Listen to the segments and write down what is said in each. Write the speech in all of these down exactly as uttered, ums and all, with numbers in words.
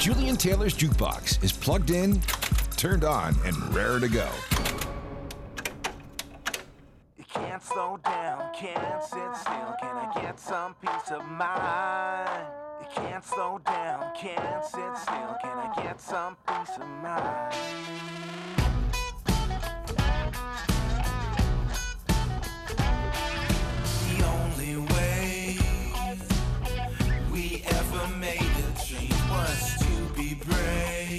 Julian Taylor's Jukebox is plugged in, turned on, and raring to go. You can't slow down, can't sit still. Can I get some peace of mind? You can't slow down, can't sit still. Can I get some peace of mind? The only way we ever made a change was to be brave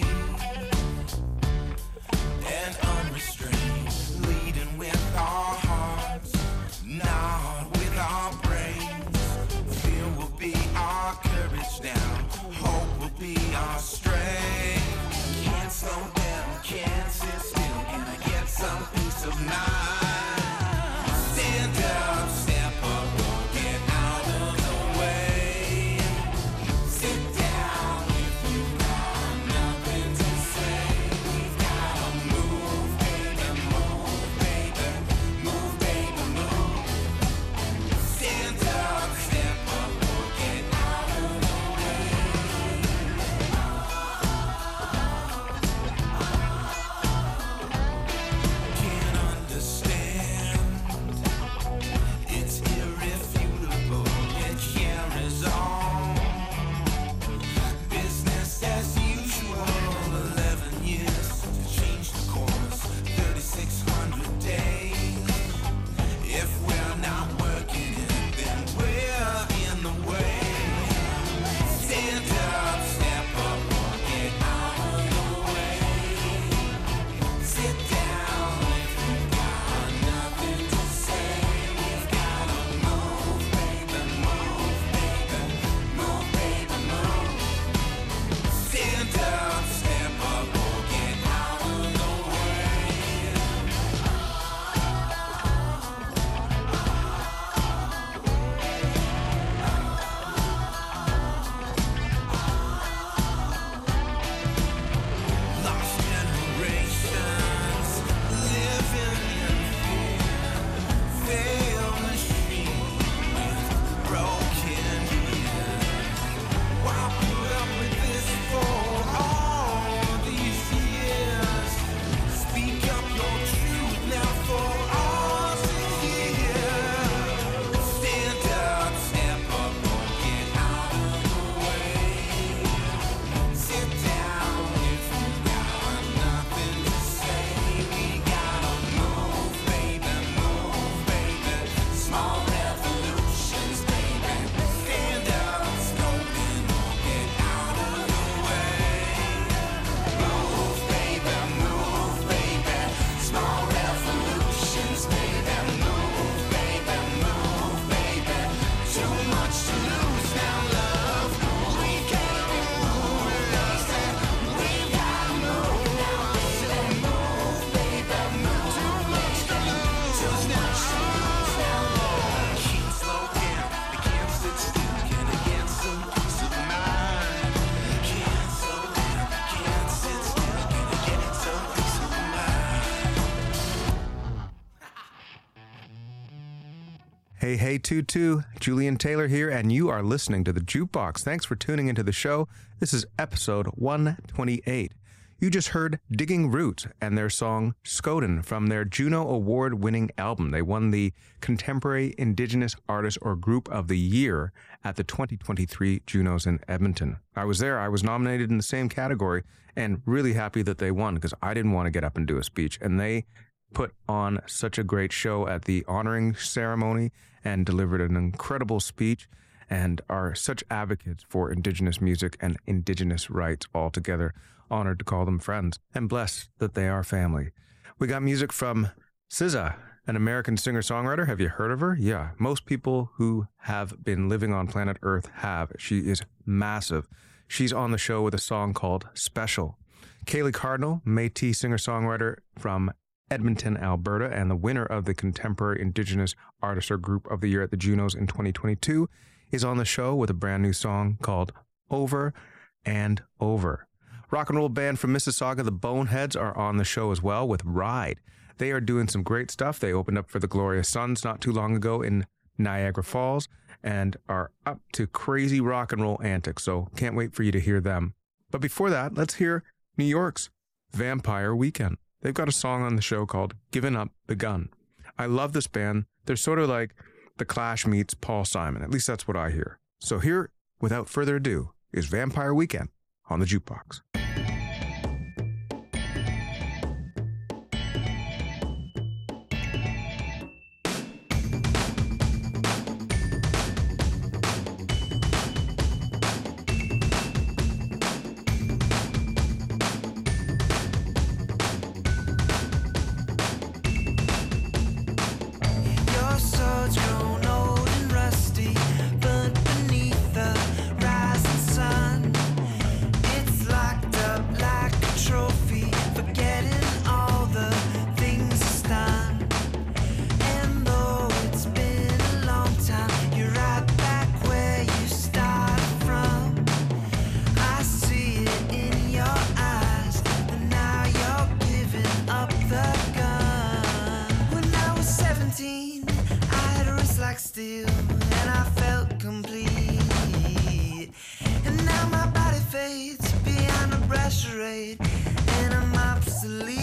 and unrestrained, leading with our hearts, not with our brains. Fear will be our courage now, hope will be our strength. Can't slow down, can't sit still. Can I get some peace of mind? Stand up, step up, or get out of the way. Sit down if you've got nothing to say. We've gotta move, baby, move, baby, move, baby, move. Stand up, step up, or get out of the way. Can't understand. It's irrefutable. It carries on. Business as usual. Eleven years to change the course. Thirty-six hundred days. If we're not working it, then we're in the way. Stand up, step up, or get out of the way. Sit down if you've got nothing to say. We've gotta move, baby, move, baby, move, baby, move. Stand up, step up, or get out of the way. Lost generations living in fear. Failed machine with broken ears. Why put up with this for all these years? Speak up your truth now for all to hear. Stand up, step up, or get out of the way. Sit down if you've got nothing to say. We gotta move, baby, move, baby. Small revolutions, baby. Stand up, stolen, or get out of the way. Move, baby, move, baby. Small revolutions, baby. Move, baby, move, baby. Too much to lose now, love. We can't realize that we gotta move now, baby. Move, baby, move. Too much to lose, too much to lose now, love. Can't slow down, I can't sit still. Can I get some peace of mind? Can't slow down, can't sit still. Can I get some peace of mind? Hey, hey, Tutu, Julian Taylor here, and you are listening to the Jukebox. Thanks for tuning into the show. This is episode one twenty-eight. You just heard Digging Roots and their song Skoden from their Juno Award-winning album. They won the Contemporary Indigenous Artist or Group of the Year at the twenty twenty-three Junos in Edmonton. I was there. I was nominated in the same category and really happy that they won because I didn't want to get up and do a speech, and they put on such a great show at the honoring ceremony and delivered an incredible speech and are such advocates for Indigenous music and Indigenous rights altogether. Honored to call them friends and blessed that they are family. We got music from S Z A, an American singer-songwriter. Have you heard of her? Yeah, most people who have been living on planet Earth have. She is massive. She's on the show with a song called Special. Kaylee Cardinal, Métis singer-songwriter from Edmonton, Alberta, and the winner of the Contemporary Indigenous Artist or Group of the Year at the Junos in twenty twenty-two, is on the show with a brand new song called Over and Over. Rock and roll band from Mississauga, the Boneheads, are on the show as well with Ride. They are doing some great stuff. They opened up for the Glorious Sons not too long ago in Niagara Falls and are up to crazy rock and roll antics, so can't wait for you to hear them. But before that, let's hear New York's Vampire Weekend. They've got a song on the show called Giving Up the Gun. I love this band. They're sort of like The Clash meets Paul Simon. At least that's what I hear. So here, without further ado, is Vampire Weekend on the Jukebox. Your sword's grown old and rusty, burnt beneath the rising sun. It's locked up like a trophy, forgetting all the things it's done. And though it's been a long time, you're right back where you started from. I see it in your eyes, and now you're giving up the gun. When I was seventeen, I had a wrist like steel, and I felt complete. And now my body fades beyond a brass charade, and I'm obsolete.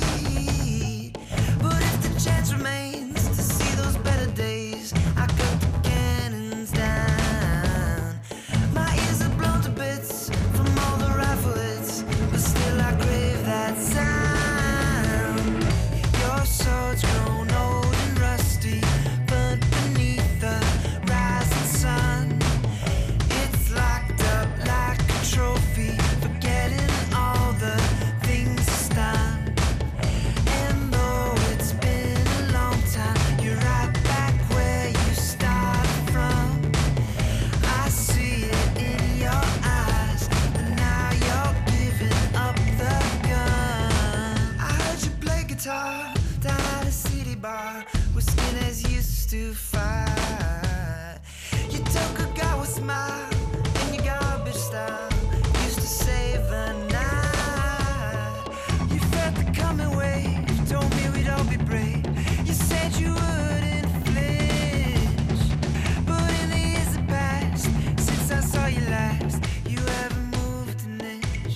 But if the chance remains to see those better days, I cut the cannons down. My ears are blown to bits from all the rifle hits, but still I crave that sound. Your sword's grown old and rusty, burnt beneath the rising sun. It's locked up like a trophy, forgetting all the things it's done. And though it's been a long time, you're right back where you started from. I see it in your eyes, and now you're giving up the gun. I heard you play guitar down at a city bar where skinheads used to fight. You took a guy with smile and your garbage style used to save the night. You felt the coming wave, told me we'd all be brave. You said you wouldn't flinch, but in the years that passed since I saw you last, you haven't moved an inch.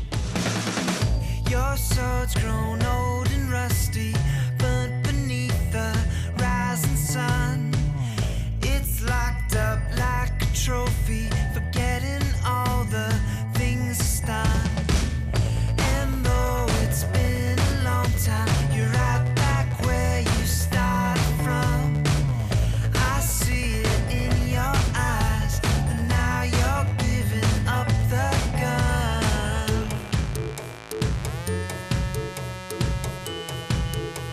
Your sword's grown old and rusty, burnt beneath the rising sun. It's locked up like a trophy, forgetting all the things it's done. And though it's been a long time, you're right back where you started from. I see it in your eyes, and now you're giving up the gun.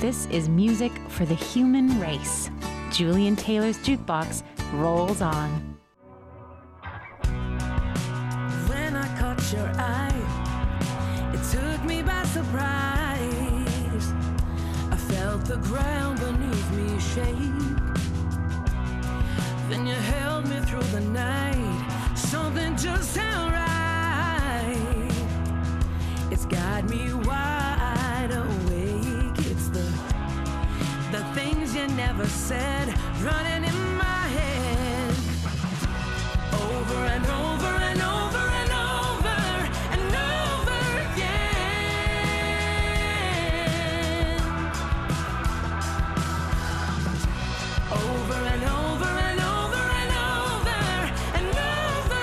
This is music for the human race. Julian Taylor's Jukebox rolls on. When I caught your eye, it took me by surprise. I felt the ground beneath me shake. Then you held me through the night. Something just sound right. It's got me wide awake. It's the the things you never said running in my head. Over and over and over and over and over again. Over and over and over and over and over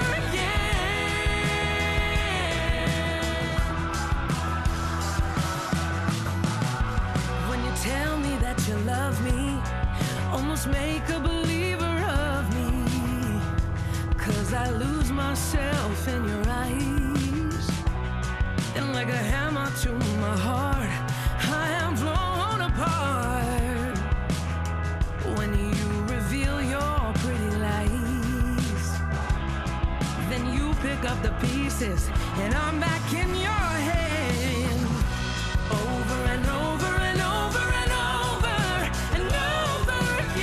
again. When you tell me that you love me, almost make a believer of me. 'Cause I lose myself in your eyes. And like a hammer to my heart, I am blown apart. When you reveal your pretty lies, then you pick up the pieces and I'm back in your hand. Over and over and over and over and over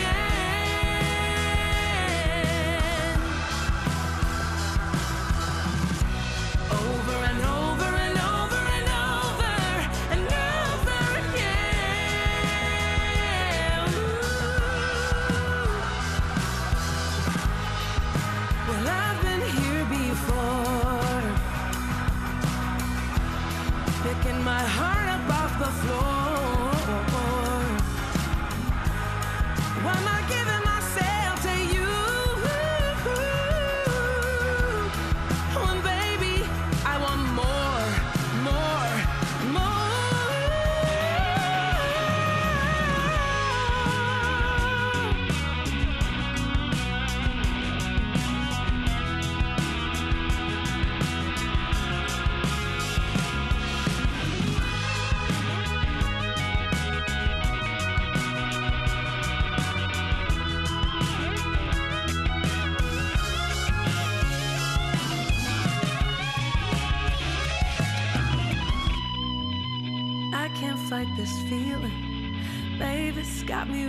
again. Over and over and over and over and over again. Ooh. Well, I've been here before, picking my heart up off the floor. Why am I giving myself to you? When baby, I want more, more, I can't fight this feeling, babe, it's got me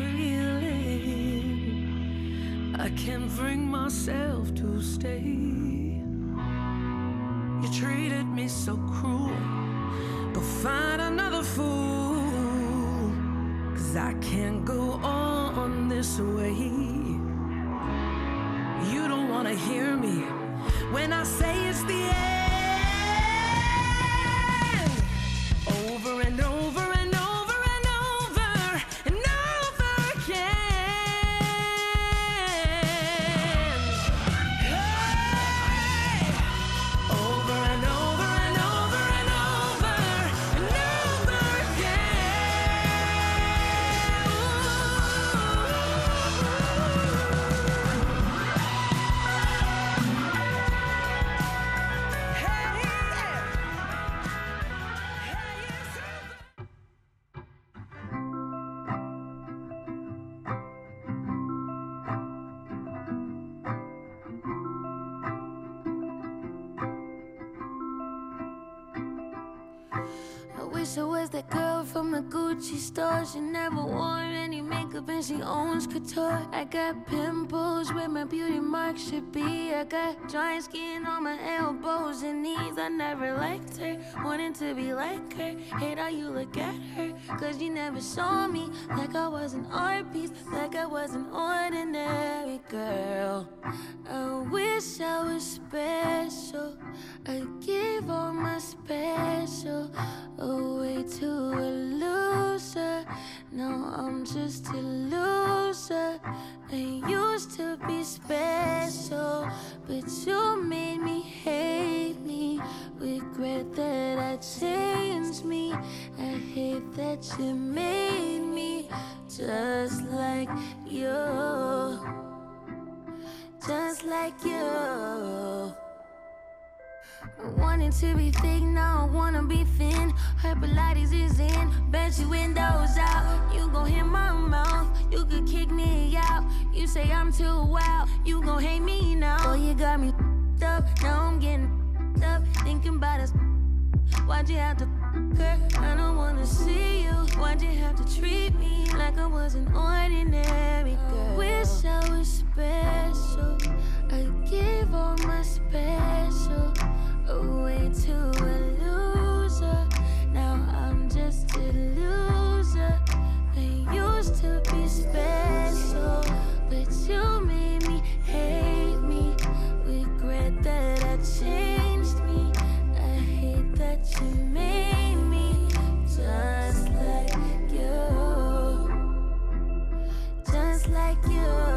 reeling. I can't bring myself to stay. You treated me so cruel, go find another fool. 'Cause I can't go on this way. You don't wanna hear me when I say it's the end. Over and over and over and over and over again. Hey! Over and over and over and over and over again. Hey, yeah. I wish I was that girl from the Gucci store. She never wore any makeup and she owns couture. I got pimples where my beauty mark should be. I got dry skin on my elbows and knees. I never liked her, wanting to be like her. Hate how you look at her, 'cause you never saw me like I was an art piece, like I was an ordinary girl. I wish I was special. I give all my special away to a loser. Now I'm just a loser. I used to be special, but you made me hate me. Regret that I changed me. I hate that you made me just like you. Just like you. One wanted to be thick, now I wanna be thin. Her Pilates is in, bet you windows out. You gon' hit my mouth, you could kick me out. You say I'm too wild, you gon' hate me now. Oh, you got me f***ed up, now I'm getting f***ed up. Thinking about us, why'd you have to f*** her? I don't wanna see you, why'd you have to treat me like I was an ordinary girl? Wish I was special, I gave all my special away to a loser. Now I'm just a loser. I used to be special, but you made me hate me. Regret that I changed me. I hate that you made me just like you, just like you.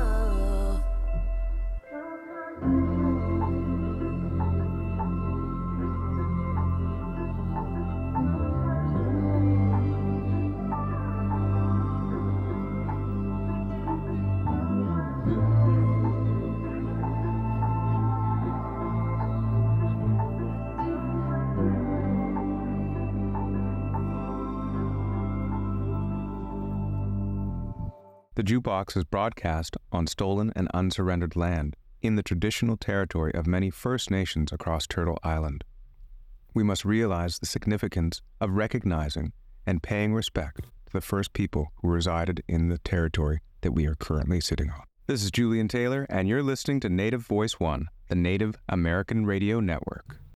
The Jukebox is broadcast on stolen and unsurrendered land in the traditional territory of many First Nations across Turtle Island. We must realize the significance of recognizing and paying respect to the first people who resided in the territory that we are currently sitting on. This is Julian Taylor, and you're listening to Native Voice One, the Native American Radio Network.